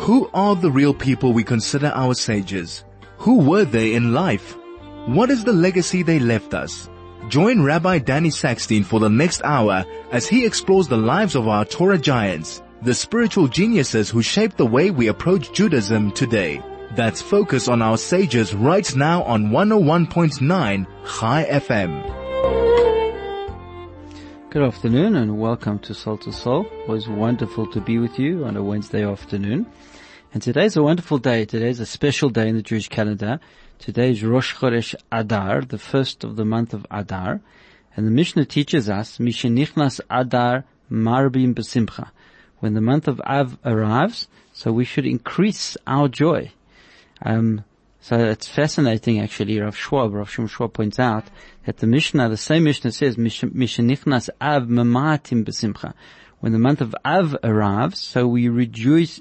Who are the real people we consider our sages? Who were they in life? What is the legacy they left us? Join Rabbi Danny Sackstein for the next hour as he explores the lives of our Torah giants, the spiritual geniuses who shaped the way we approach Judaism today. That's Focus on Our Sages right now on 101.9 Chai FM. Good afternoon and welcome to Soul to Soul. It was wonderful to be with you on a Wednesday afternoon. And today's a wonderful day. Today's a special day in the Jewish calendar. Today is Rosh Chodesh Adar, the first of the month of Adar. And the Mishnah teaches us, Mishenichnas Adar Marbim B'Simcha. When the month of Av arrives, so we should increase our joy. So it's fascinating actually. Rav Shum Schwab points out that the same Mishnah says, Mishenichnas Av Mamatim B'Simcha. When the month of Av arrives, so we reduce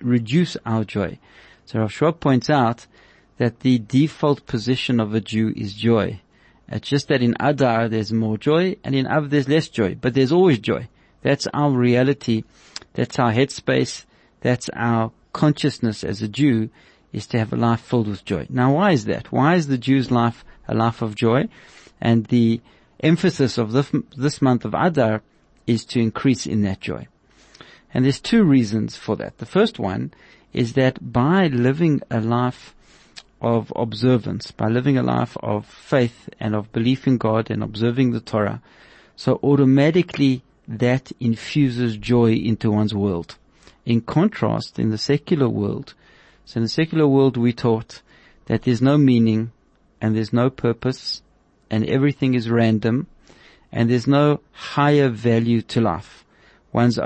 our joy. So Rav Shwab points out that the default position of a Jew is joy. It's just that in Adar there's more joy and in Av there's less joy, but there's always joy. That's our reality. That's our headspace. That's our consciousness as a Jew, is to have a life filled with joy. Now why is that? Why is the Jew's life a life of joy? And the emphasis of this month of Adar is to increase in that joy. And there's two reasons for that. The first one is that by living a life of observance, by living a life of faith and of belief in God and observing the Torah, so automatically that infuses joy into one's world. In contrast, in the secular world, so in the secular world we're taught that there's no meaning and there's no purpose and everything is random and there's no higher value to life. One's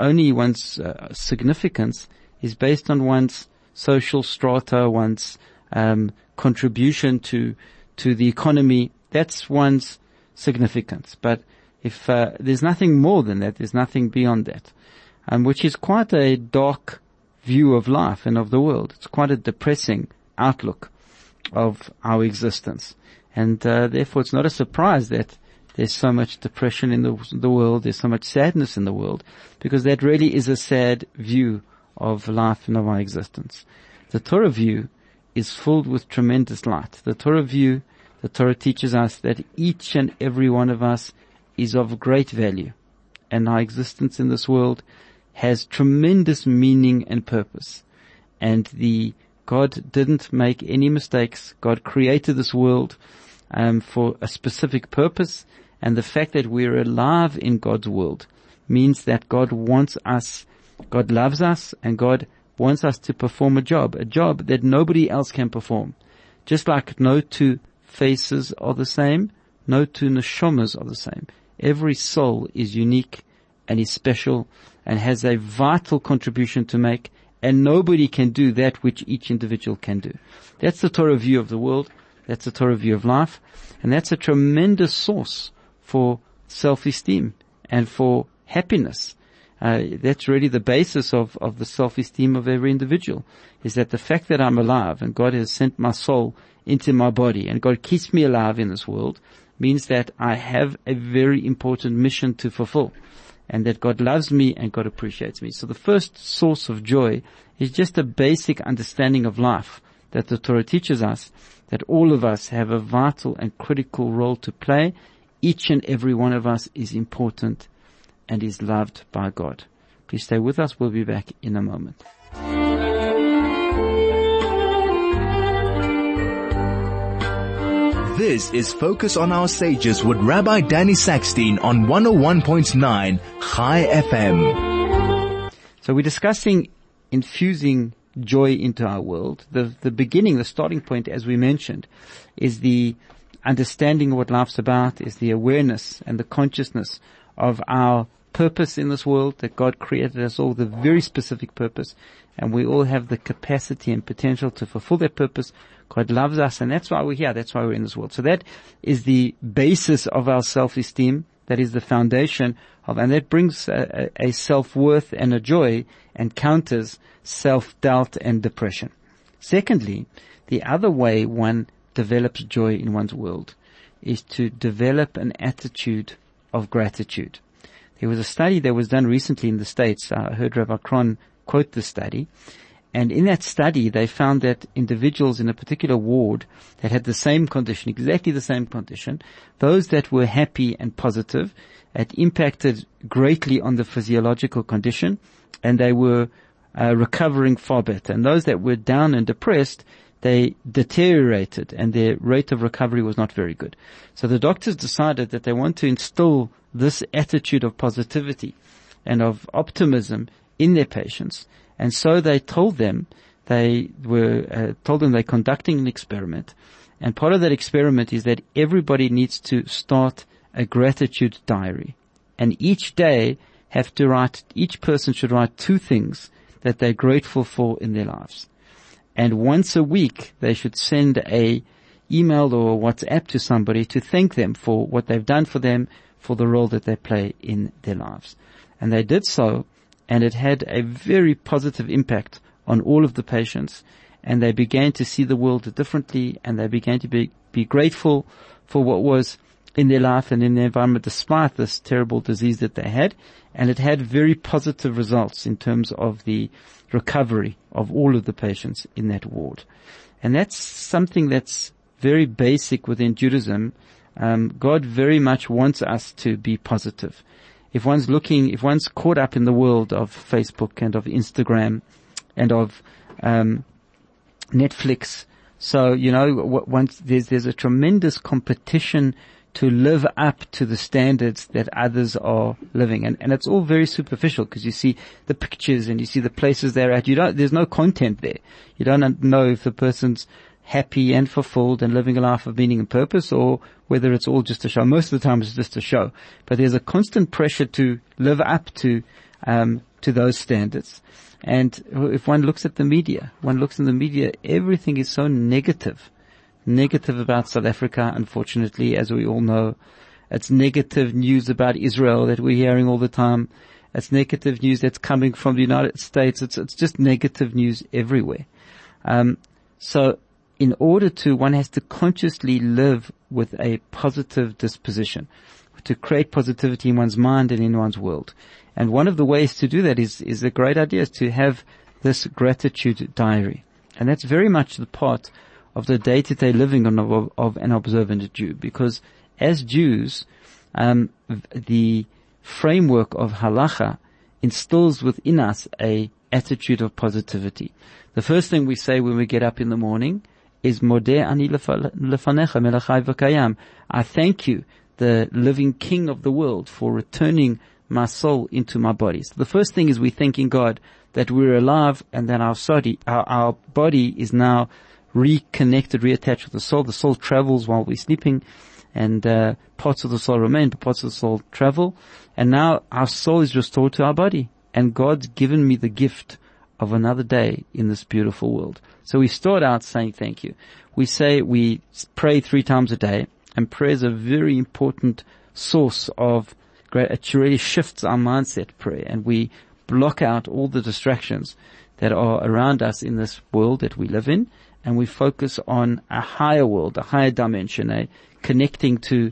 significance is based on one's social strata, one's contribution to the economy. That's one's significance. But if there's nothing more than that, there's nothing beyond that, which is quite a dark view of life and of the world. It's quite a depressing outlook of our existence. And therefore it's not a surprise that there's so much depression in the world, there's so much sadness in the world, because that really is a sad view of life and of our existence. The Torah view is filled with tremendous light. The Torah view, the Torah teaches us that each and every one of us is of great value, and our existence in this world has tremendous meaning and purpose. And God didn't make any mistakes. God created this world for a specific purpose, and the fact that we're alive in God's world means that God loves us, and God wants us to perform a job that nobody else can perform. Just like no two faces are the same, no two neshamas are the same. Every soul is unique and is special and has a vital contribution to make, and nobody can do that which each individual can do. That's the Torah view of the world. That's the Torah view of life. And that's a tremendous source for self-esteem and for happiness. That's really the basis of the self-esteem of every individual, is that the fact that I'm alive and God has sent my soul into my body and God keeps me alive in this world means that I have a very important mission to fulfill, and that God loves me and God appreciates me. So the first source of joy is just a basic understanding of life that the Torah teaches us, that all of us have a vital and critical role to play. Each and every one of us is important and is loved by God. Please stay with us. We'll be back in a moment. This is Focus on Our Sages with Rabbi Danny Sackstein on 101.9 Chai FM. So we're discussing infusing joy into our world. The starting point, as we mentioned, is the understanding of what life's about, is the awareness and the consciousness of our purpose in this world, that God created us all with a very specific purpose, and we all have the capacity and potential to fulfill that purpose. God loves us, and that's why we're here. That's why we're in this world. So that is the basis of our self-esteem. That is the foundation and that brings a self-worth and a joy and counters self-doubt and depression. Secondly, the other way one develops joy in one's world is to develop an attitude of gratitude. There was a study that was done recently in the States. I heard Rabbi Kron quote the study, And in that study, they found that individuals in a particular ward that had the same condition, exactly the same condition, those that were happy and positive, it impacted greatly on the physiological condition, and they were recovering far better. And those that were down and depressed, they deteriorated, and their rate of recovery was not very good. So the doctors decided that they want to instill this attitude of positivity and of optimism in their patients. And so they told them they're conducting an experiment. And part of that experiment is that everybody needs to start a gratitude diary. And each day each person should write 2 things that they're grateful for in their lives. And once a week, they should send a email or WhatsApp to somebody to thank them for what they've done for them, for the role that they play in their lives. And they did so, and it had a very positive impact on all of the patients, and they began to see the world differently, and they began to be grateful for what was in their life and in their environment despite this terrible disease that they had. And it had very positive results in terms of the recovery of all of the patients in that ward. And that's something that's very basic within Judaism. God very much wants us to be positive. If one's caught up in the world of Facebook and of Instagram and of Netflix, so, once there's a tremendous competition to live up to the standards that others are living. And it's all very superficial, because you see the pictures and you see the places they're at. There's no content there. You don't know if the person's happy and fulfilled and living a life of meaning and purpose, or whether it's all just a show. Most of the time it's just a show. But there's a constant pressure to live up to those standards. And if one looks in the media, everything is so negative about South Africa, unfortunately, as we all know. It's negative news about Israel that we're hearing all the time. It's negative news that's coming from the United States. It's just negative news everywhere. So in order one has to consciously live with a positive disposition, to create positivity in one's mind and in one's world. And one of the ways to do that is a great idea, is to have this gratitude diary. And that's very much the part of the day-to-day living of an observant Jew, because as Jews, the framework of halacha instills within us a attitude of positivity. The first thing we say when we get up in the morning is Modeh ani lefanecha melech chai v'kayam. I thank you, the living King of the world, for returning my soul into my body. So the first thing is we're thanking God that we're alive and that our body is now reconnected, reattached with the soul. The soul travels while we're sleeping, and parts of the soul remain, but parts of the soul travel. And now our soul is restored to our body, and God's given me the gift of another day in this beautiful world. So we start out saying thank you. We pray 3 times a day, and prayer is a very important source of great. It really shifts our mindset, prayer, and we block out all the distractions that are around us in this world that we live in, and we focus on a higher world, a higher dimension, a connecting to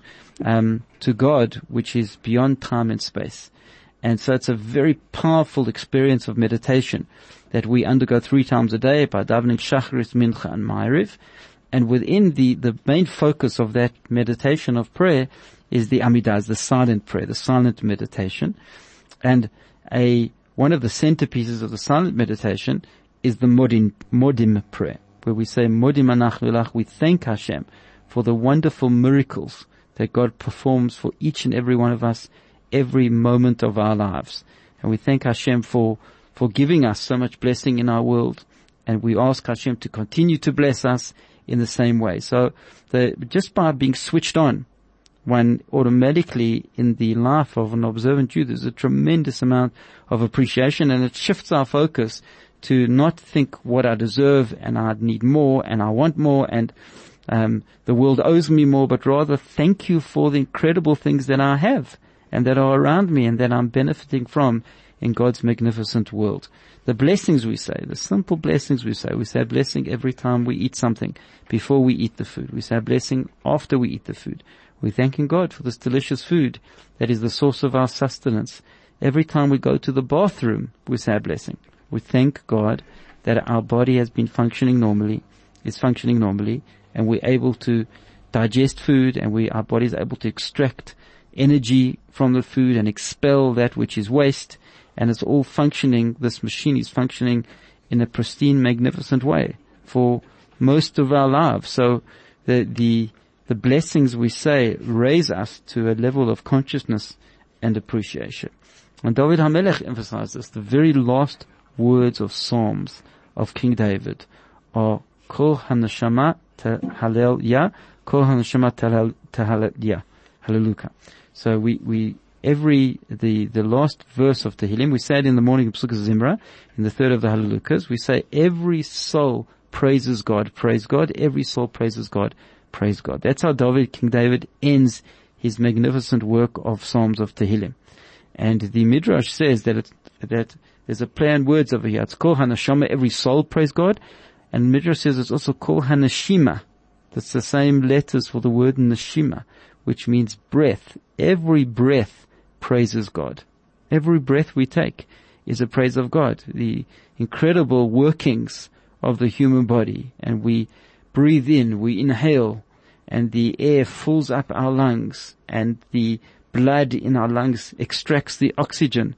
God, which is beyond time and space. And so it's a very powerful experience of meditation that we undergo 3 times a day by davening Shacharis, Mincha, and Ma'ariv. And within the main focus of that meditation of prayer is the Amidah, the silent prayer, the silent meditation. And one of the centerpieces of the silent meditation is the Modim prayer, where we say, Modim anachnu lach, we thank Hashem for the wonderful miracles that God performs for each and every one of us every moment of our lives. And we thank Hashem for giving us so much blessing in our world. And we ask Hashem to continue to bless us in the same way. So just by being switched on, one automatically in the life of an observant Jew, there's a tremendous amount of appreciation, and it shifts our focus to not think what I deserve and I need more and I want more and the world owes me more, but rather thank you for the incredible things that I have and that are around me and that I'm benefiting from in God's magnificent world. The blessings we say, the simple blessings we say a blessing every time we eat something, before we eat the food. We say a blessing after we eat the food. We're thanking God for this delicious food that is the source of our sustenance. Every time we go to the bathroom, we say a blessing. We thank God that our body has been functioning normally, and we're able to digest food, and our body is able to extract energy from the food and expel that which is waste, and it's all functioning. This machine is functioning in a pristine, magnificent way for most of our lives. So the blessings, we say, raise us to a level of consciousness and appreciation. And David HaMelech emphasized this. The very last words of Psalms of King David are Kol HaNeshama Tehalel Ya, Kol HaNeshama Tehalel Ya. Hallelujah. So the last verse of Tehillim, we say it in the morning of Pesukah Zimra, in the third of the Hallelujahs, we say every soul praises God, praise God. Every soul praises God, praise God. That's how King David ends his magnificent work of Psalms of Tehillim. And the Midrash says that there's a play on words over here. It's Kol HaNeshama, every soul praise God. And Midrash says it's also Kol HaNeshima. That's the same letters for the word Neshima, which means breath. Every breath praises God. Every breath we take is a praise of God. The incredible workings of the human body. And we breathe in, we inhale, and the air fills up our lungs, and the blood in our lungs extracts the oxygen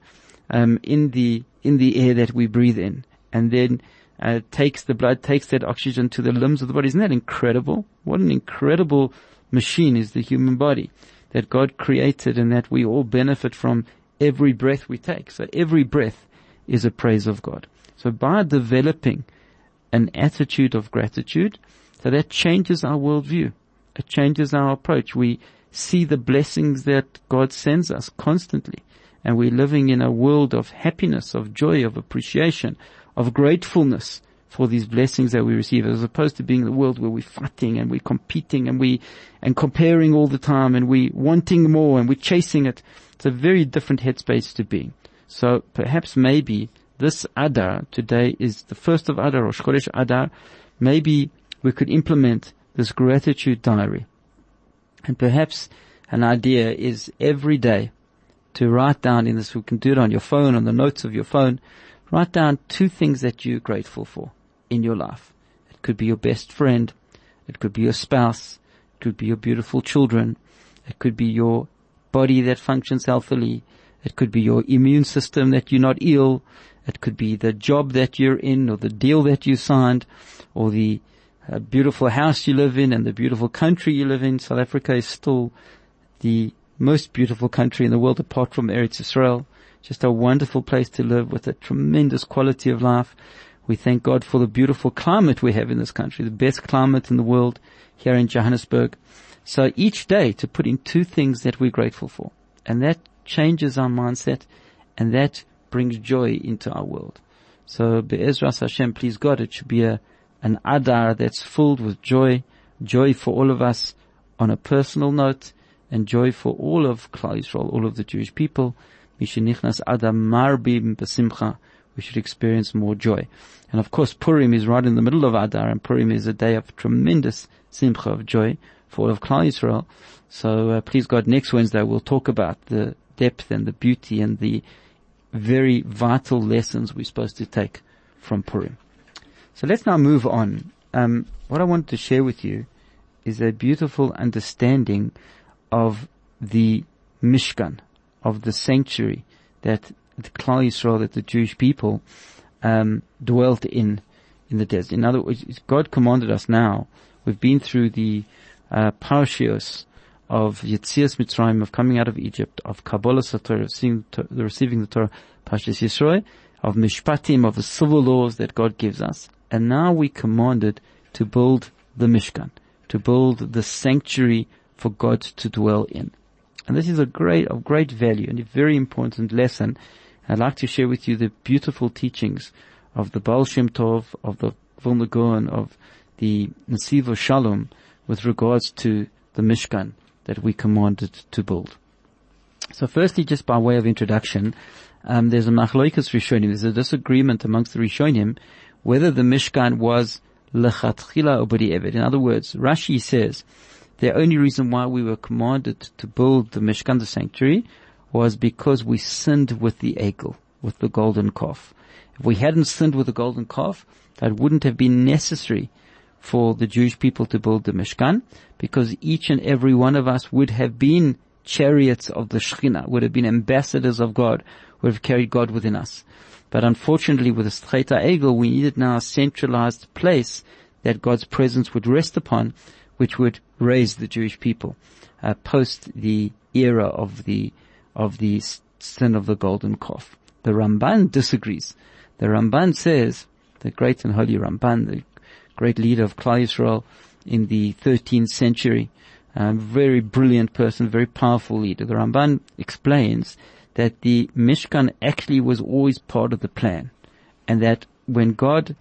in the air that we breathe in, and then takes that oxygen to the limbs of the body. Isn't that incredible? What an incredible machine is the human body that God created, and that we all benefit from every breath we take. So every breath is a praise of God. So by developing an attitude of gratitude, so that changes our worldview. It changes our approach. We see the blessings that God sends us constantly, and we're living in a world of happiness, of joy, of appreciation, of gratefulness for these blessings that we receive, as opposed to being in the world where we're fighting and we're competing and comparing all the time, and we're wanting more and we're chasing it. It's a very different headspace to be. So perhaps maybe this Adar today is the first of Adar, Rosh Chodesh Adar. Maybe we could implement this gratitude diary. And perhaps an idea is every day to write down in this. You can do it on your phone, on the notes of your phone. Write down 2 things that you're grateful for in your life. It could be your best friend. It could be your spouse. It could be your beautiful children. It could be your body that functions healthily. It could be your immune system, that you're not ill. It could be the job that you're in, or the deal that you signed, or the beautiful house you live in and the beautiful country you live in. South Africa is still the most beautiful country in the world apart from Eretz Israel. Just a wonderful place to live with a tremendous quality of life. We thank God for the beautiful climate we have in this country, the best climate in the world here in Johannesburg. So each day to put in 2 things that we're grateful for. And that changes our mindset, and that brings joy into our world. So Be'ezras Hashem, please God, it should be an Adar that's filled with joy for all of us on a personal note, and joy for all of Klal Yisrael, all of the Jewish people. Mishenichnas Adar marbim besimcha. We should experience more joy. And of course, Purim is right in the middle of Adar, and Purim is a day of tremendous simcha, of joy for all of Klal Yisrael. So please God, next Wednesday we'll talk about the depth and the beauty and the very vital lessons we're supposed to take from Purim. So let's now move on. What I wanted to share with you is a beautiful understanding of the Mishkan, of the sanctuary that the Klal Yisrael, that the Jewish people dwelt in the desert. In other words, God commanded us now. We've been through the parashios of Yetzias Mitzrayim, of coming out of Egypt, of Kabbalah Torah, receiving the Torah, Parshas Yisro, of Mishpatim, of the civil laws that God gives us. And now we commanded to build the Mishkan, to build the sanctuary for God to dwell in. And this is of great value and a very important lesson. I'd like to share with you the beautiful teachings of the Baal Shem Tov, of the Vilna Gaon, of the Nesiv Shalom, with regards to the Mishkan that we commanded to build. So firstly, just by way of introduction, there's a Machloikas Rishonim, there's a disagreement amongst the Rishonim whether the Mishkan was Lechatchila Obadi Eved. In other words, Rashi says the only reason why we were commanded to build the Mishkan, the sanctuary, was because we sinned with the Egel. with the golden calf. If we hadn't sinned with the golden calf, that wouldn't have been necessary for the Jewish people to build the Mishkan, because each and every one of us would have been chariots of the Shekhinah, would have been ambassadors of God, would have carried God within us. But unfortunately, with the Streit HaEgel, we needed now a centralized place that God's presence would rest upon, which would raise the Jewish people post the era of the sin of the golden calf. The Ramban disagrees. The Ramban says, the great and holy Ramban, the great leader of Klal Yisrael in the 13th century, very brilliant person, very powerful leader. The Ramban explains that the Mishkan actually was always part of the plan, and that when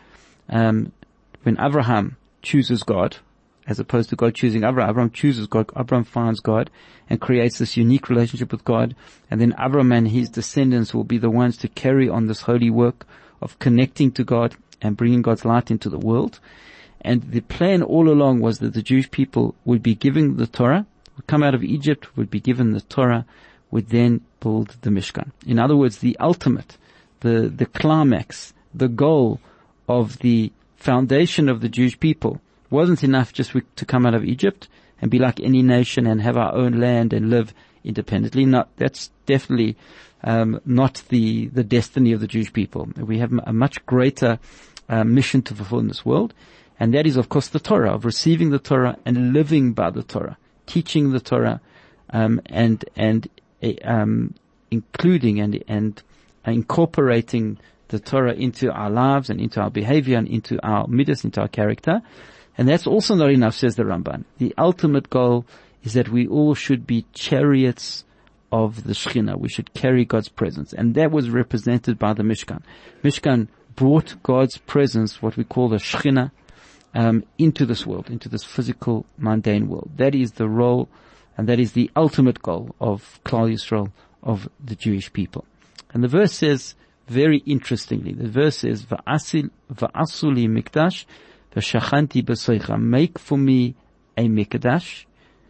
Abraham chooses God, as opposed to God choosing Abraham chooses God, Abraham finds God and creates this unique relationship with God, and then Abraham and his descendants will be the ones to carry on this holy work of connecting to God and bringing God's light into the world. And the plan all along was that the Jewish people would be given the Torah, would come out of Egypt, would be given the Torah, would then build the Mishkan. In other words, the ultimate, the climax, the goal of the foundation of the Jewish people wasn't enough just to come out of Egypt and be like any nation and have our own land and live independently. No, that's definitely not the destiny of the Jewish people. We have a much greater mission to fulfill in this world, and that is, of course, the Torah, of receiving the Torah and living by the Torah, teaching the Torah, and including and incorporating the Torah into our lives and into our behavior and into our midas, into our character. And that's also not enough, says the Ramban. The ultimate goal is that we all should be chariots of the Shekhinah. We should carry God's presence. And that was represented by the Mishkan. Mishkan brought God's presence, what we call the Shekhinah, into this world, into this physical, mundane world. That is the role, and that is the ultimate goal of Klal Yisrael, of the Jewish people. And the verse says, very interestingly, the verse says, Va'asuli mikdash, v'shachanti b'soicha. Make for me a mikdash,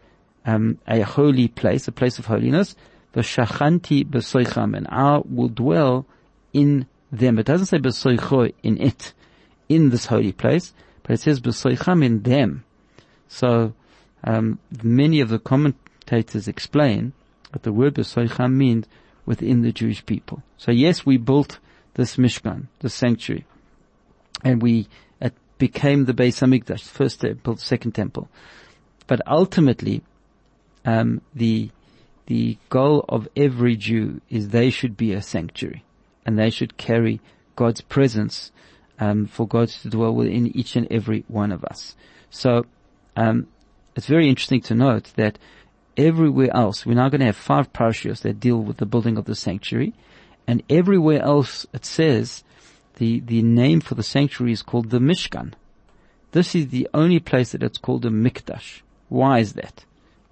a holy place, a place of holiness, v'shachanti b'soicham, and I will dwell in them. It doesn't say b'soicho, in it, in this holy place, but it says b'soicham, in them. So, many of the commentators explain that the word b'soicham means within the Jewish people. So yes, we built this Mishkan, the sanctuary, and it became the Beis Hamikdash, first temple, second temple. But ultimately, the goal of every Jew is they should be a sanctuary, and they should carry God's presence, for God to dwell within each and every one of us. So, it's very interesting to note that everywhere else, we're now going to have 5 parashiyos that deal with the building of the sanctuary, and everywhere else it says the name for the sanctuary is called the Mishkan. This is the only place that it's called a Mikdash. Why is that?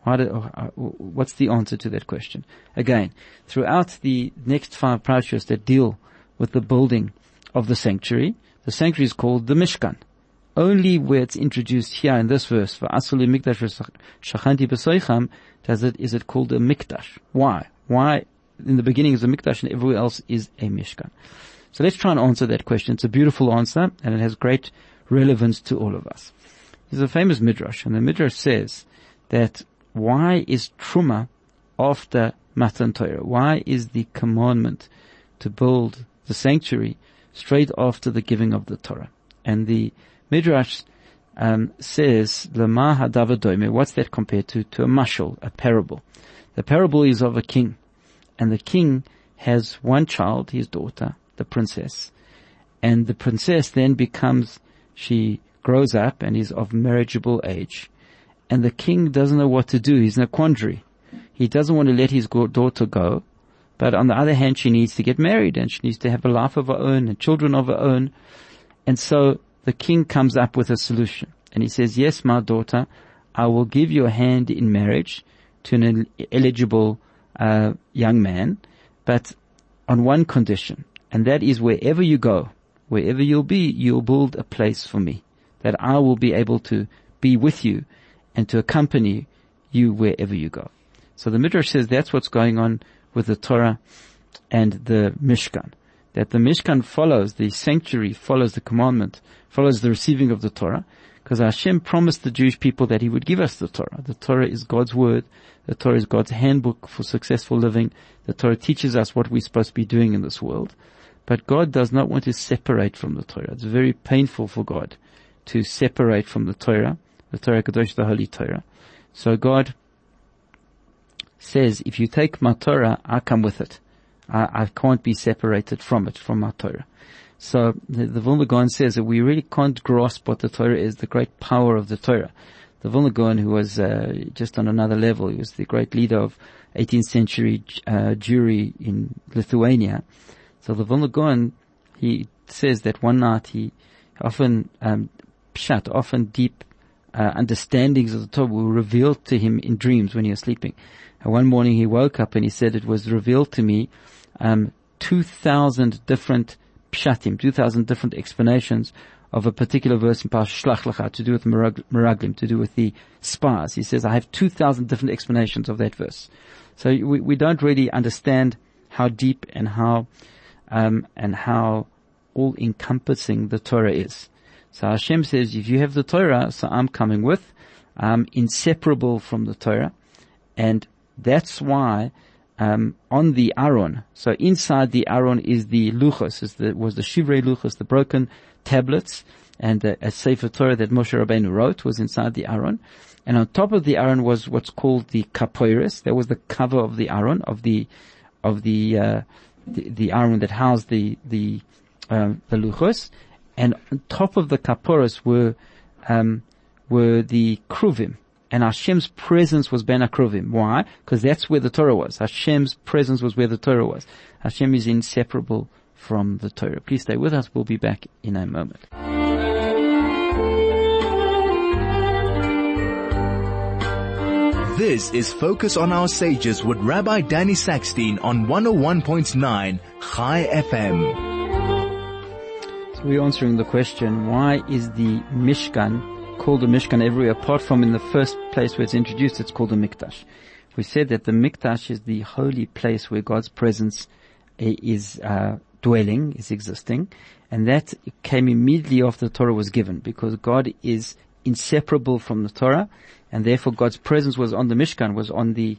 What's the answer to that question? Again, throughout the next 5 parashiyos that deal with the building of the sanctuary is called the Mishkan. Only where it's introduced here in this verse, Va'asuli mikdash v'shachanti b'soicham, is it called a mikdash? Why? Why in the beginning is a mikdash and everywhere else is a mishkan? So let's try and answer that question. It's a beautiful answer, and it has great relevance to all of us. There's a famous midrash, and the midrash says that why is truma after Matan Torah? Why is the commandment to build the sanctuary straight after the giving of the Torah? And the Midrash says, Lama hadavadoime. What's that compared to? To a mashal, a parable. The parable is of a king, and the king has one child, his daughter, the princess, and the princess then she grows up and is of marriageable age, and the king doesn't know what to do. He's in a quandary. He doesn't want to let his daughter go, but on the other hand, she needs to get married, and she needs to have a life of her own and children of her own. And so the king comes up with a solution, and he says, yes, my daughter, I will give your hand in marriage to an eligible young man, but on one condition, and that is wherever you go, wherever you'll be, you'll build a place for me, that I will be able to be with you and to accompany you wherever you go. So the Midrash says that's what's going on with the Torah and the Mishkan. that the Mishkan follows, the sanctuary follows the commandment, follows the receiving of the Torah, because Hashem promised the Jewish people that He would give us the Torah. The Torah is God's word. The Torah is God's handbook for successful living. The Torah teaches us what we're supposed to be doing in this world. But God does not want to separate from the Torah. It's very painful for God to separate from the Torah Kadosh, the Holy Torah. So God says, if you take my Torah, I come with it. I can't be separated from it, from my Torah. So the Vilna Gaon says that we really can't grasp what the Torah is, the great power of the Torah. The Vilna Gaon, who was just on another level, he was the great leader of 18th century Jewry in Lithuania. So the Vilna Gaon, he says that one night he often deep understandings of the Torah were revealed to him in dreams when he was sleeping. And one morning he woke up and he said, it was revealed to me 2,000 different pshatim, 2,000 different explanations of a particular verse in Parashat Shlach Lecha, to do with Meraglim, to do with the spies. He says, I have 2,000 different explanations of that verse. So we don't really understand how deep and how all-encompassing the Torah is. So Hashem says, if you have the Torah, so I'm coming with. I'm inseparable from the Torah. And that's why on the Aron, so inside the Aron is the Luchos, was the Shivrei Luchos, the broken tablets, and a Sefer Torah that Moshe Rabbeinu wrote was inside the Aron. And on top of the Aron was what's called the Kaporos. That was the cover of the Aron, of the Aron that housed the Luchos. And on top of the Kaporos were the Kruvim. And Hashem's presence was Ben HaKruvim. Why? Because that's where the Torah was. Hashem's presence was where the Torah was. Hashem is inseparable from the Torah. Please stay with us. We'll be back in a moment. This is Focus on Our Sages with Rabbi Danny Sackstein on 101.9 Chai FM. So we're answering the question, why is the Mishkan called a Mishkan everywhere, apart from in the first place where it's introduced, it's called a Mikdash. We said that the Mikdash is the holy place where God's presence is dwelling, is existing, and that came immediately after the Torah was given, because God is inseparable from the Torah, and therefore God's presence was on the Mishkan, was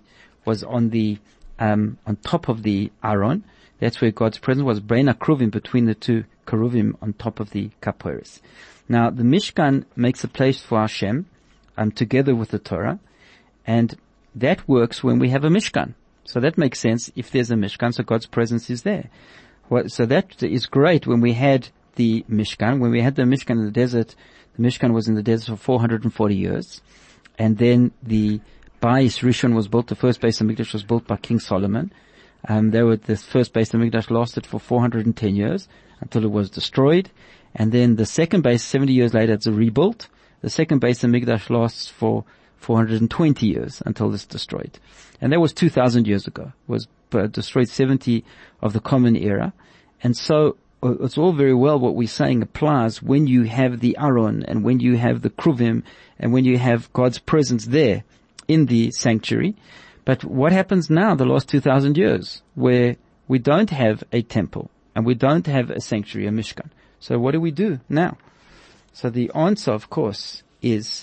on top of the Aron. That's where God's presence was, Bein HaKruvim, between the two Keruvim on top of the Kaporos. Now, the Mishkan makes a place for Hashem, together with the Torah, and that works when we have a Mishkan. So that makes sense if there's a Mishkan, so God's presence is there. So that is great when we had the Mishkan. When we had the Mishkan in the desert, the Mishkan was in the desert for 440 years, and then the Bais Rishon was built, the first Beis HaMikdash was built by King Solomon. The first Beis HaMikdash lasted for 410 years until it was destroyed. And then the second base, 70 years later, it's rebuilt. The second Beis HaMikdash lasts for 420 years until it's destroyed. And that was 2,000 years ago. It was destroyed 70 of the Common Era. And so it's all very well what we're saying applies when you have the Aron and when you have the Kruvim and when you have God's presence there in the sanctuary. But what happens now, the last 2,000 years, where we don't have a temple and we don't have a sanctuary, a Mishkan? So what do we do now? So the answer, of course, is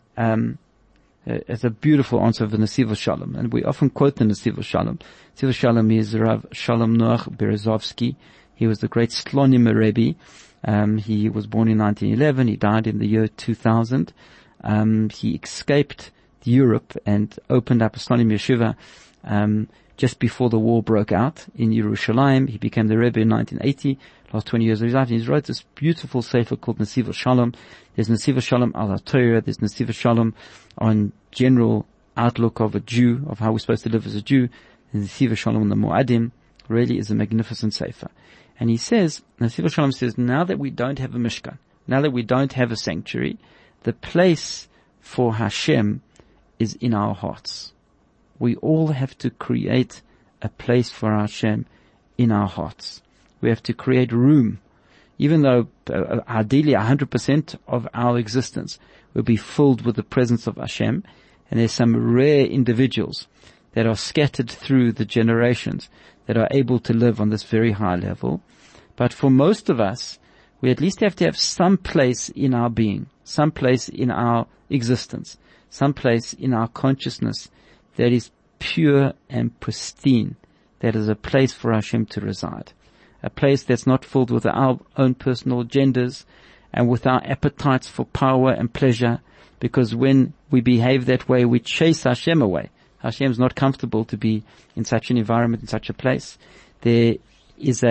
it's a beautiful answer of the Nesiv Shalom, and we often quote the Nesiv Shalom. Nesiv Shalom is Rav Shalom Noach Berezovsky. He was the great Slonim Rebbe. He was born in 1911. He died in the year 2000. He escaped Europe and opened up a Slonim Yeshiva just before the war broke out in Yerushalayim. He became the Rebbe in 1980. Last 20 years of his life. He's wrote this beautiful sefer called Nesiv Shalom. There's Nesiv Shalom al Torah. There's Nesiv Shalom on general outlook of a Jew, of how we're supposed to live as a Jew. And Nesiv Shalom on the Moadim really is a magnificent sefer. And he says, Nesiv Shalom says, now that we don't have a Mishkan, now that we don't have a sanctuary, the place for Hashem is in our hearts. We all have to create a place for Hashem in our hearts. We have to create room, even though ideally 100% of our existence will be filled with the presence of Hashem. And there's some rare individuals that are scattered through the generations that are able to live on this very high level. But for most of us, we at least have to have some place in our being, some place in our existence, some place in our consciousness that is pure and pristine, that is a place for Hashem to reside. A place that's not filled with our own personal agendas and with our appetites for power and pleasure, because when we behave that way, we chase Hashem away. Hashem's not comfortable to be in such an environment, in such a place. There is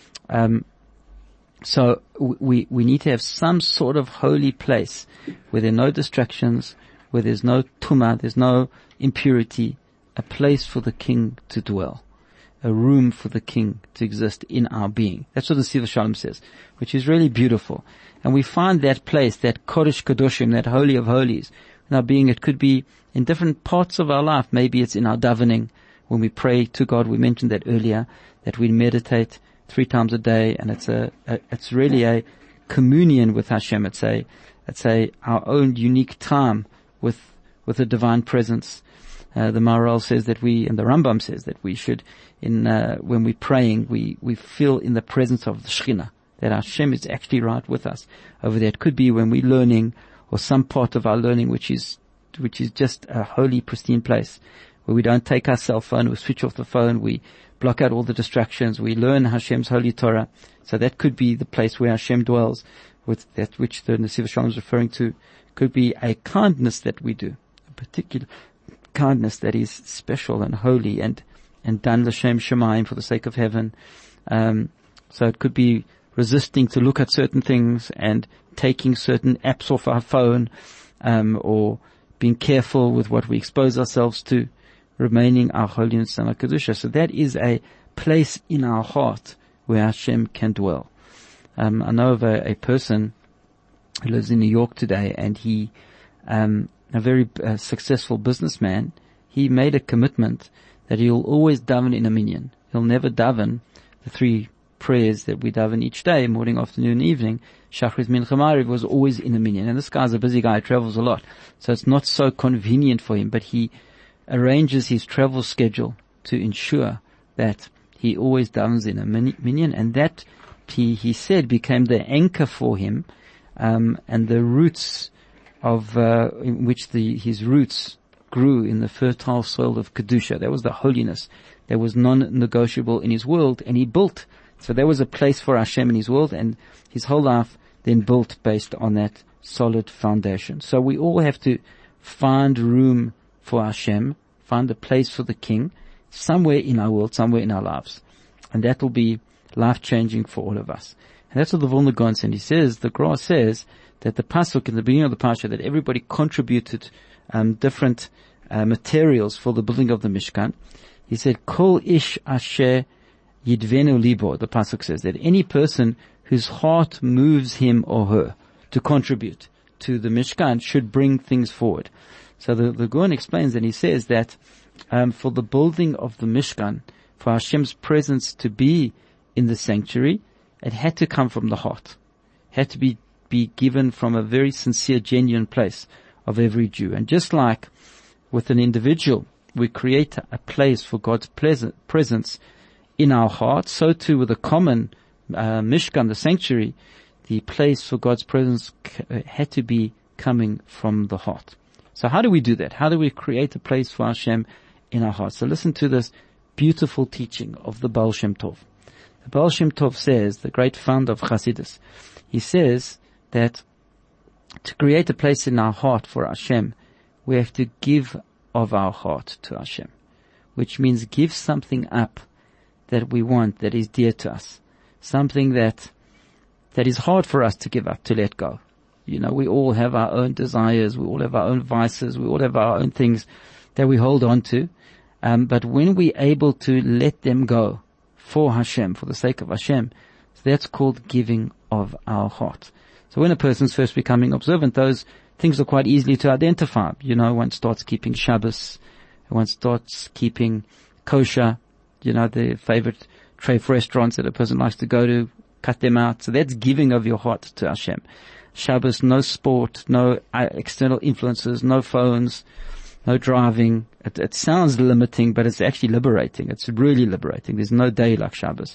so we need to have some sort of holy place where there are no distractions, where there's no tumah, there's no impurity, a place for the king to dwell, a room for the king to exist in our being. That's what the Siva Shalom says, which is really beautiful. And we find that place, that Kodesh Kadoshim, that Holy of Holies, in our being. It could be in different parts of our life. Maybe it's in our davening, when we pray to God. We mentioned that earlier, that we meditate 3 times a day, and it's really a communion with Hashem. It's our own unique time with the divine presence. The Maharal says that and the Rambam says that we should, when we're praying, we feel in the presence of the Shekhinah, that Hashem is actually right with us over there. It could be when we're learning, or some part of our learning which is just a holy, pristine place, where we don't take our cell phone, we switch off the phone, we block out all the distractions, we learn Hashem's holy Torah. So that could be the place where Hashem dwells, with that which the Nesiv Shalom is referring to. Could be a kindness that we do, a particular kindness that is special and holy and done l'shem shamayim, for the sake of heaven. So it could be resisting to look at certain things and taking certain apps off our phone, or being careful with what we expose ourselves to, remaining our holiness and our kedusha. So that is a place in our heart where Hashem can dwell. I know of a person who lives in New York today, and he, a very successful businessman. He made a commitment that he'll always daven in a minyan. He'll never daven the 3 prayers that we daven each day, morning, afternoon, evening. Shachris, Mincha, Ma'ariv was always in a minyan. And this guy's a busy guy, travels a lot, so it's not so convenient for him, but he arranges his travel schedule to ensure that he always davens in a minyan, and that, he said, became the anchor for him, and the roots of, in which his roots grew in the fertile soil of Kedusha. That was the holiness that was non-negotiable in his world, and he built. So there was a place for Hashem in his world, and his whole life then built based on that solid foundation. So we all have to find room for Hashem, find a place for the King, somewhere in our world, somewhere in our lives. And that will be life-changing for all of us. And that's what the Vilna Gaon said. He says, the Gra says that the pasuk in the beginning of the parsha, that everybody contributed different materials for the building of the Mishkan. He said, Kol ish asher yidvenu libo, the pasuk says, that any person whose heart moves him or her to contribute to the Mishkan should bring things forward. So the Gaon explains, and he says that for the building of the Mishkan, for Hashem's presence to be in the sanctuary, it had to come from the heart. It had to be given from a very sincere, genuine place of every Jew. And just like with an individual, we create a place for God's presence in our heart, so too with a common Mishkan, the sanctuary, the place for God's presence had to be coming from the heart. So how do we do that? How do we create a place for Hashem in our heart? So listen to this beautiful teaching of the Baal Shem Tov. The Baal Shem Tov says, the great founder of Chassidus, he says that to create a place in our heart for Hashem, we have to give of our heart to Hashem, which means give something up that we want, that is dear to us, something that is hard for us to give up, to let go. You know, we all have our own desires, we all have our own vices, we all have our own things that we hold on to. But when we're able to let them go for Hashem, for the sake of Hashem, so that's called giving of our heart. So when a person's first becoming observant, those things are quite easily to identify. You know, one starts keeping Shabbos, one starts keeping kosher, you know, the favorite treif restaurants that a person likes to go to, cut them out. So that's giving of your heart to Hashem. Shabbos, no sport, no external influences, no phones, no driving. It sounds limiting, but it's actually liberating. It's really liberating. There's no day like Shabbos.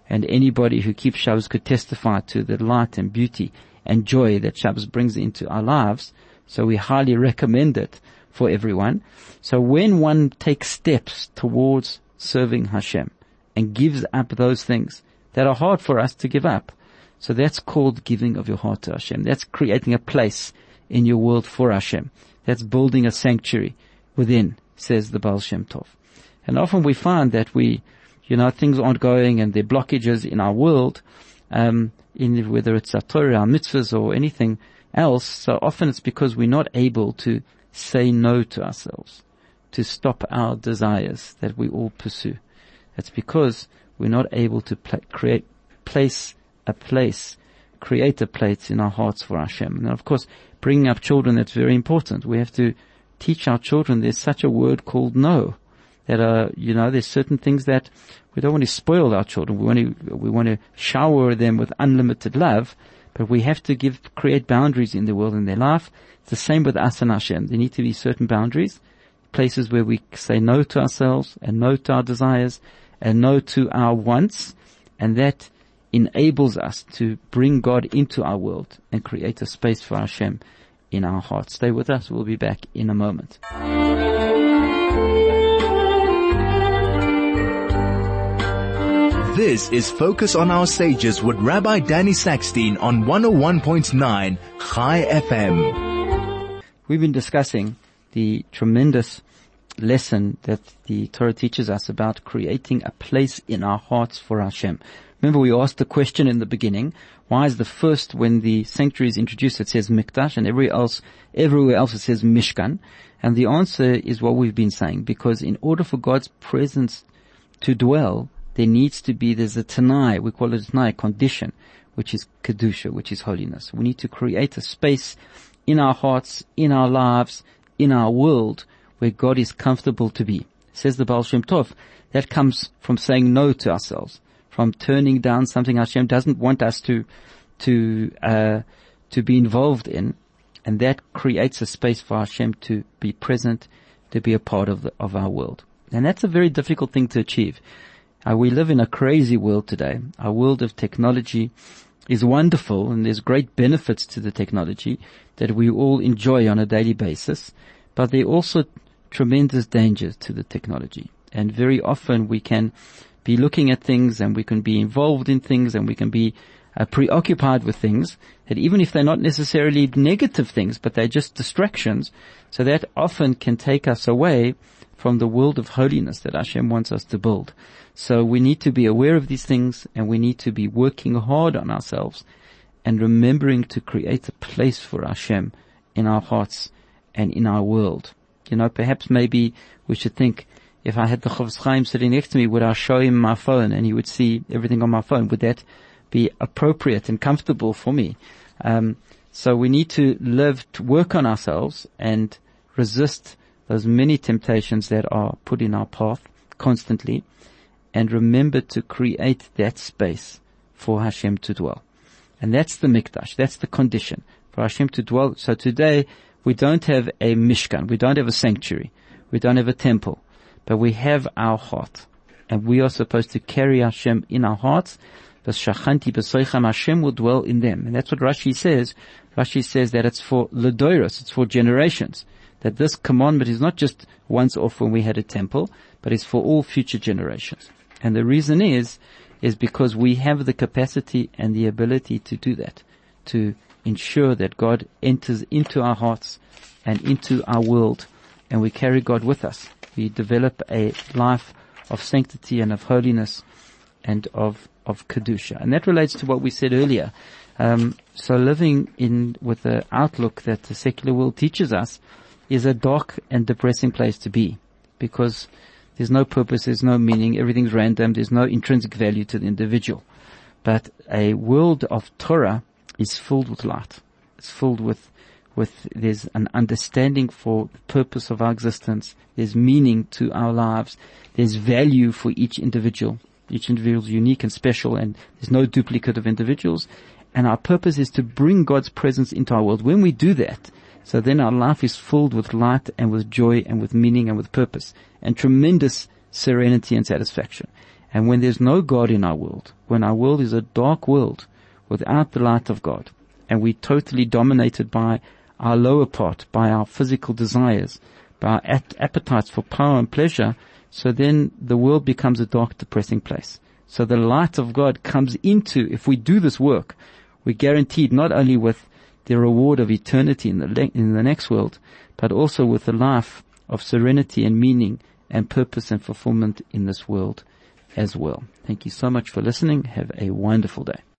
And anybody who keeps Shabbos could testify to the light and beauty and joy that Shabbos brings into our lives. So we highly recommend it for everyone. So when one takes steps towards serving Hashem and gives up those things that are hard for us to give up, so that's called giving of your heart to Hashem. That's creating a place in your world for Hashem. That's building a sanctuary within, says the Baal Shem Tov. And often we find that things aren't going and there are blockages in our world, in whether it's our Torah, our mitzvahs, or anything else. So often it's because we're not able to say no to ourselves, to stop our desires that we all pursue. It's because we're not able to create a place in our hearts for Hashem. And of course, bringing up children, that's very important. We have to teach our children there's such a word called no. That there's certain things that we don't want to spoil our children. We want to shower them with unlimited love, but we have to create boundaries in the world, in their life. It's the same with us and Hashem. There need to be certain boundaries, places where we say no to ourselves and no to our desires and no to our wants, and that enables us to bring God into our world and create a space for Hashem in our hearts. Stay with us. We'll be back in a moment. This is Focus on Our Sages with Rabbi Danny Sackstein on 101.9 Chai FM. We've been discussing the tremendous lesson that the Torah teaches us about creating a place in our hearts for Hashem. Remember, we asked the question in the beginning, why is the first, when the sanctuary is introduced, it says Mikdash, and everywhere else it says Mishkan? And the answer is what we've been saying, because in order for God's presence to dwell, there's a Tanai, we call it a Tanai, condition, which is Kedusha, which is holiness. We need to create a space in our hearts, in our lives, in our world, where God is comfortable to be. Says the Baal Shem Tov, that comes from saying no to ourselves, from turning down something Hashem doesn't want us to be involved in, and that creates a space for Hashem to be present, to be a part of our world. And that's a very difficult thing to achieve. We live in a crazy world today. Our world of technology is wonderful, and there's great benefits to the technology that we all enjoy on a daily basis, but there are also tremendous dangers to the technology. And very often we can be looking at things, and we can be involved in things, and we can be preoccupied with things that, even if they're not necessarily negative things, but they're just distractions, so that often can take us away from the world of holiness that Hashem wants us to build. So we need to be aware of these things, and we need to be working hard on ourselves and remembering to create a place for Hashem in our hearts and in our world. Perhaps maybe we should think, if I had the Chofetz Chaim sitting next to me, would I show him my phone and he would see everything on my phone? Would that be appropriate and comfortable for me? So we need to work on ourselves and resist those many temptations that are put in our path constantly, and remember to create that space for Hashem to dwell. And that's the Mikdash, that's the condition for Hashem to dwell. So today we don't have a Mishkan, we don't have a sanctuary, we don't have a temple, but we have our heart. And we are supposed to carry Hashem in our hearts. Hashem will dwell in them. And that's what Rashi says. Rashi says that it's for Ledoros, it's for generations. That this commandment is not just once off when we had a temple, but it's for all future generations. And the reason is because we have the capacity and the ability to do that, to ensure that God enters into our hearts and into our world, and we carry God with us. We develop a life of sanctity and of holiness and of Kedusha. And that relates to what we said earlier. So living with the outlook that the secular world teaches us is a dark and depressing place to be, because there's no purpose, there's no meaning, everything's random, there's no intrinsic value to the individual. But a world of Torah is filled with light. It's filled with there's an understanding for the purpose of our existence. There's meaning to our lives. There's value for each individual. Each individual is unique and special, and there's no duplicate of individuals. And our purpose is to bring God's presence into our world. When we do that, so then our life is filled with light and with joy and with meaning and with purpose and tremendous serenity and satisfaction. And when there's no God in our world, when our world is a dark world without the light of God, and we're totally dominated by our lower part, by our physical desires, by our appetites for power and pleasure, so then the world becomes a dark, depressing place. So the light of God comes into, if we do this work, we're guaranteed not only with the reward of eternity in the next world, but also with a life of serenity and meaning and purpose and fulfillment in this world as well. Thank you so much for listening. Have a wonderful day.